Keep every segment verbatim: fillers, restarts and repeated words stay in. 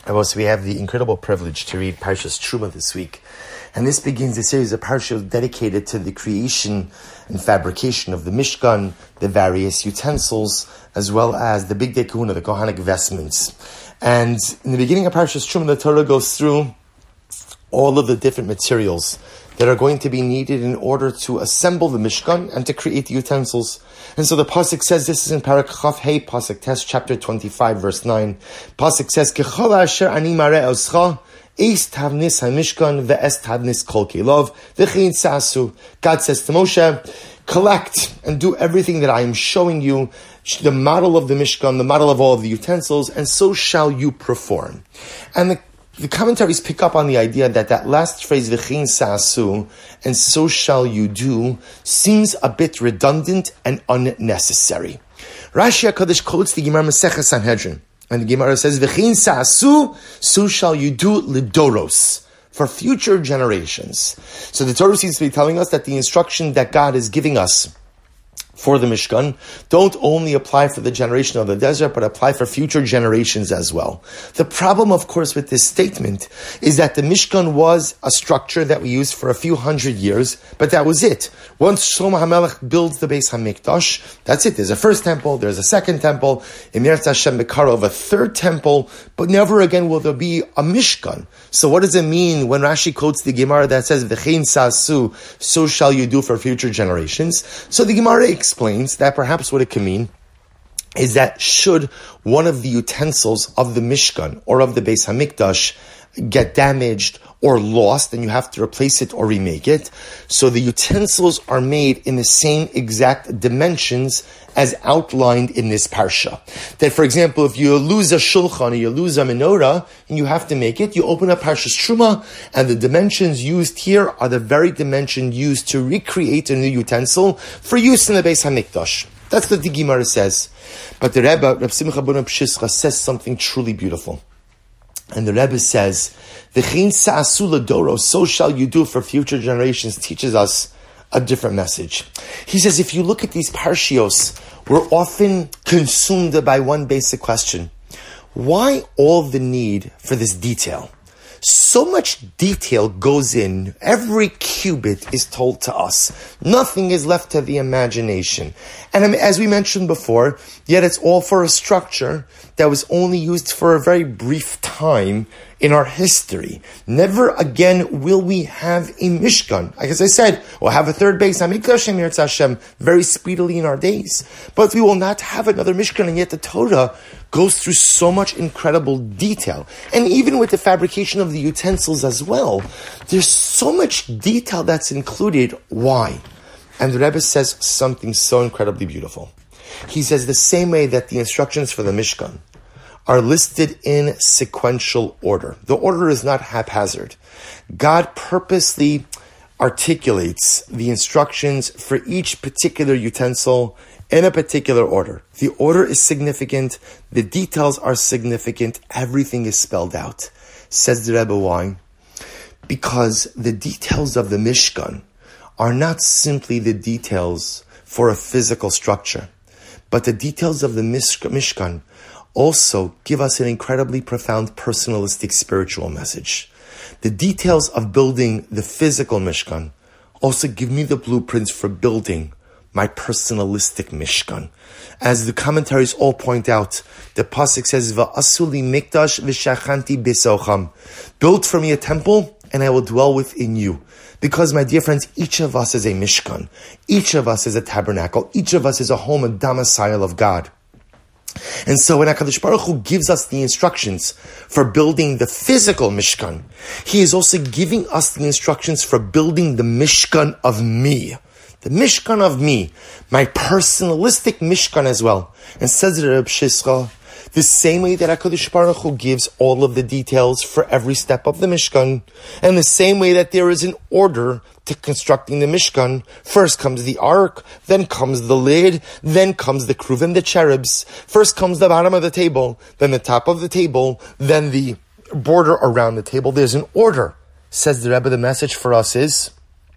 Well, so we have the incredible privilege to read Parshas Truma this week. And this begins a series of parshas dedicated to the creation and fabrication of the Mishkan, the various utensils, as well as the Big Day Kahuna, the Kohanic vestments. And in the beginning of Parshas Truma, the Torah goes through all of the different materials that are going to be needed in order to assemble the Mishkan and to create the utensils. And so the Pasuk says, this is in Parak Chaf Hey, Pasuk Test, chapter twenty-five, verse nine. Pasuk says, Kechol asher ani mareh oscha, es tavnis ha-mishkan, ve'es tavnis kol kelov, v'chein sasu. God says to Moshe, collect and do everything that I am showing you, the model of the Mishkan, the model of all of the utensils, and so shall you perform. And the The commentaries pick up on the idea that that last phrase, v'chein sa'asu, and so shall you do, seems a bit redundant and unnecessary. Rashi HaKadosh quotes the Gemara Masechah Sanhedrin, and the Gemara says, v'chein sa'asu, so shall you do lidoros, for future generations. So the Torah seems to be telling us that the instruction that God is giving us for the Mishkan don't only apply for the generation of the desert, but apply for future generations as well. The problem, of course, with this statement is that the Mishkan was a structure that we used for a few hundred years, but that was it. Once Shlomo HaMelech builds the Beis HaMikdash, that's it. There's a first temple, there's a second temple, in Eretz Hashem Bekarov, a third temple, but never again will there be a Mishkan. So what does it mean when Rashi quotes the Gemara that says, V'chein sa'asu, so shall you do for future generations? So the Gemara explains that perhaps what it can mean is that should one of the utensils of the Mishkan or of the Beis HaMikdash get damaged or lost, and you have to replace it or remake it, so the utensils are made in the same exact dimensions as outlined in this parsha. That, for example, if you lose a shulchan or you lose a menorah and you have to make it, you open up Parshas Truma, and the dimensions used here are the very dimension used to recreate a new utensil for use in the Beis HaMikdash. That's what the Gemara says. But the Rebbe, Reb Simcha ben Pshischa, says something truly beautiful. And the Rebbe says, V'chein sa'asu l'doro, so shall you do for future generations, teaches us a different message. He says, if you look at these parshios, we're often consumed by one basic question. Why all the need for this detail? So much detail goes in. Every cubit is told to us. Nothing is left to the imagination. And as we mentioned before, yet it's all for a structure that was only used for a very brief time in our history. Never again will we have a Mishkan. Like as I said, we'll have a third Beis HaMikdash in Eretz Hashem very speedily in our days. But we will not have another Mishkan, and yet the Torah goes through so much incredible detail. And even with the fabrication of the utensils as well, there's so much detail that's included. Why? And the Rebbe says something so incredibly beautiful. He says the same way that the instructions for the Mishkan are listed in sequential order. The order is not haphazard. God purposely articulates the instructions for each particular utensil in a particular order. The order is significant. The details are significant. Everything is spelled out. Says the Rebbe, why? Because the details of the Mishkan are not simply the details for a physical structure, but the details of the Mishkan also give us an incredibly profound personalistic spiritual message. The details of building the physical Mishkan also give me the blueprints for building my personalistic Mishkan. As the commentaries all point out, the Pasuk says, Va'asuli mikdash v'shachanti besocham. Build for me a temple, and I will dwell within you. Because, my dear friends, each of us is a Mishkan. Each of us is a tabernacle. Each of us is a home, a domicile of God. And so when HaKadosh Baruch Hu gives us the instructions for building the physical Mishkan, He is also giving us the instructions for building the Mishkan of me. The Mishkan of me. My personalistic Mishkan as well. And says Reb Shischa, the same way that HaKadosh Baruch Hu gives all of the details for every step of the Mishkan, and the same way that there is an order to constructing the Mishkan. First comes the ark, then comes the lid, then comes the kruvim, the cherubs. First comes the bottom of the table, then the top of the table, then the border around the table. There's an order. Says the Rebbe, the message for us is,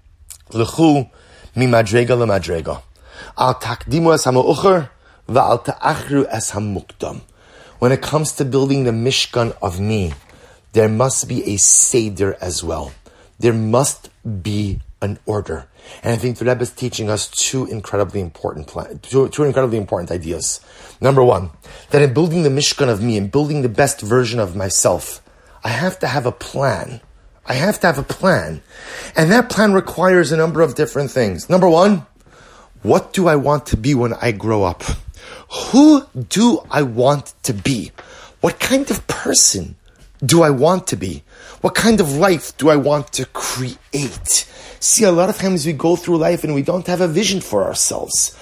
L'chu mi madrega le madrega. Al takdimu es hama'ucher, va'al ta'achru es hamukdam. When it comes to building the Mishkan of me, there must be a Seder as well. There must be an order. And I think the Rebbe is teaching us two incredibly important plan, two, two incredibly important ideas. Number one, that in building the Mishkan of me, in building the best version of myself, I have to have a plan. I have to have a plan. And that plan requires a number of different things. Number one, what do I want to be when I grow up? Who do I want to be? What kind of person do I want to be? What kind of life do I want to create? See, a lot of times we go through life and we don't have a vision for ourselves.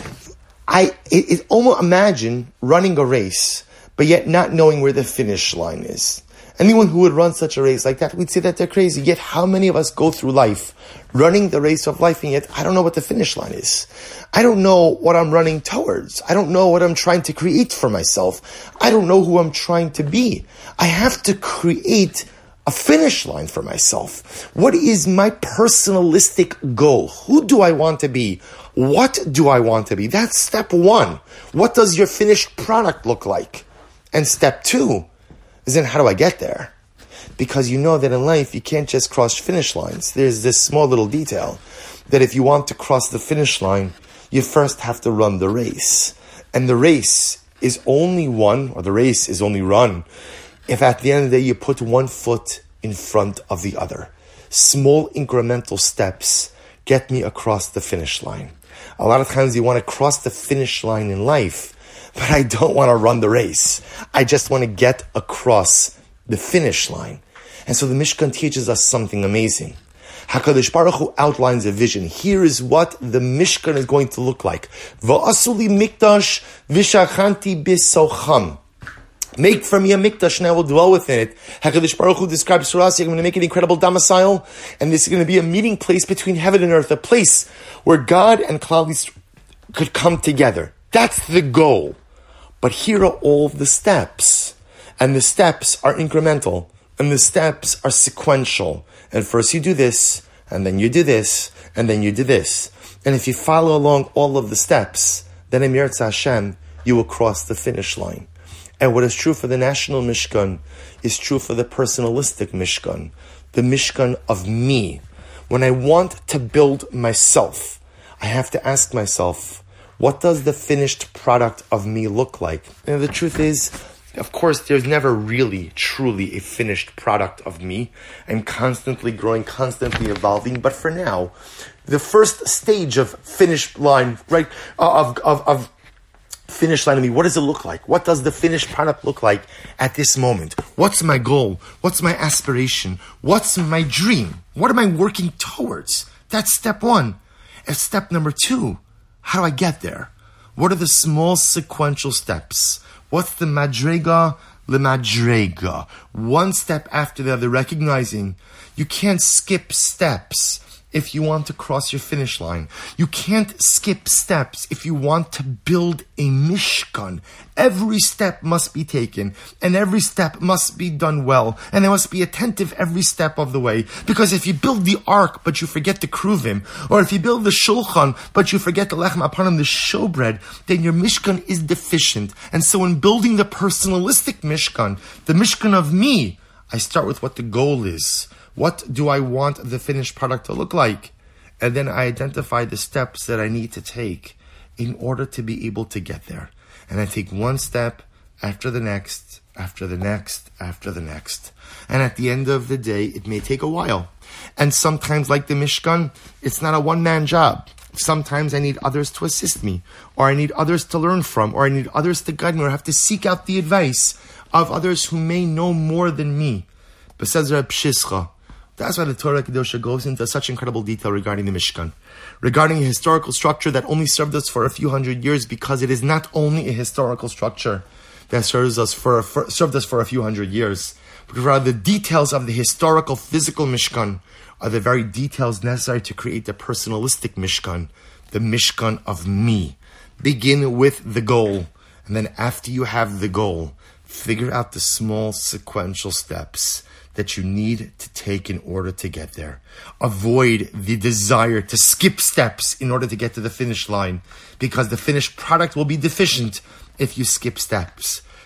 I it, it almost imagine running a race, but yet not knowing where the finish line is. Anyone who would run such a race like that, we'd say that they're crazy. Yet how many of us go through life running the race of life, and yet I don't know what the finish line is. I don't know what I'm running towards. I don't know what I'm trying to create for myself. I don't know who I'm trying to be. I have to create a finish line for myself. What is my personalistic goal? Who do I want to be? What do I want to be? That's step one. What does your finished product look like? And step two is then how do I get there? Because you know that in life, you can't just cross finish lines. There's this small little detail that if you want to cross the finish line, you first have to run the race. And the race is only won, or the race is only run, if at the end of the day you put one foot in front of the other. Small incremental steps get me across the finish line. A lot of times you want to cross the finish line in life, but I don't want to run the race. I just want to get across the finish line. And so the Mishkan teaches us something amazing. HaKadosh Baruch Hu outlines a vision. Here is what the Mishkan is going to look like. Va'asuli mikdash v'shachanti b'socham. Make for me a mikdash and I will dwell within it. HaKadosh Baruch Hu describes for us, I'm going to make an incredible domicile, and this is going to be a meeting place between heaven and earth, a place where God and Klal Yisrael could come together. That's the goal. But here are all the steps. And the steps are incremental. And the steps are sequential. And first you do this, and then you do this, and then you do this. And if you follow along all of the steps, then in Yirtzeh Hashem, you will cross the finish line. And what is true for the national Mishkan is true for the personalistic Mishkan, the Mishkan of me. When I want to build myself, I have to ask myself, what does the finished product of me look like? And the truth is, of course, there's never really, truly a finished product of me. I'm constantly growing, constantly evolving. But for now, the first stage of finish line, right, of, of, of finish line of me, what does it look like? What does the finished product look like at this moment? What's my goal? What's my aspiration? What's my dream? What am I working towards? That's step one. And step number two, how do I get there? What are the small sequential steps? What's the madrega lemadrega? One step after the other, recognizing you can't skip steps if you want to cross your finish line. You can't skip steps if you want to build a mishkan. Every step must be taken, and every step must be done well, and there must be attentive every step of the way. Because if you build the ark, but you forget the kruvim, or if you build the shulchan, but you forget the lechem apanim, the showbread, then your mishkan is deficient. And so in building the personalistic mishkan, the mishkan of me, I start with what the goal is. What do I want the finished product to look like? And then I identify the steps that I need to take in order to be able to get there. And I take one step after the next, after the next, after the next. And at the end of the day, it may take a while. And sometimes, like the Mishkan, it's not a one-man job. Sometimes I need others to assist me, or I need others to learn from, or I need others to guide me, or I have to seek out the advice of others who may know more than me. Besides Reb Shischa, that's why the Torah Kedosha goes into such incredible detail regarding the Mishkan, regarding a historical structure that only served us for a few hundred years, because it is not only a historical structure that serves us for, a, for served us for a few hundred years, but rather the details of the historical physical Mishkan are the very details necessary to create the personalistic Mishkan, the Mishkan of me. Begin with the goal, and then after you have the goal, figure out the small sequential steps that you need to take in order to get there. Avoid the desire to skip steps in order to get to the finish line, because the finished product will be deficient if you skip steps.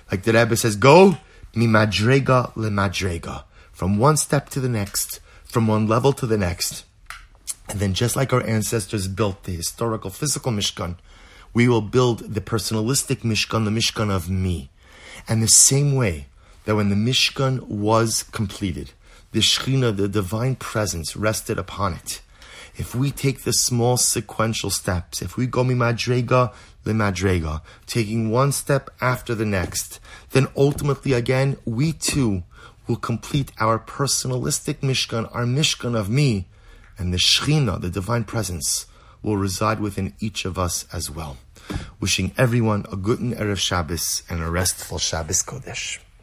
Like the Rebbe says, go mimadrega lemadrega, from one step to the next, from one level to the next. And then just like our ancestors built the historical physical Mishkan, we will build the personalistic Mishkan, the Mishkan of me. And the same way that when the Mishkan was completed, the Shekhinah, the divine presence, rested upon it. If we take the small sequential steps, if we go mimadrega lemadrega, taking one step after the next, then ultimately again, we too will complete our personalistic Mishkan, our Mishkan of me, and the Shekhinah, the divine presence, will reside within each of us as well. Wishing everyone a good Erev Shabbos and a restful Shabbos Kodesh.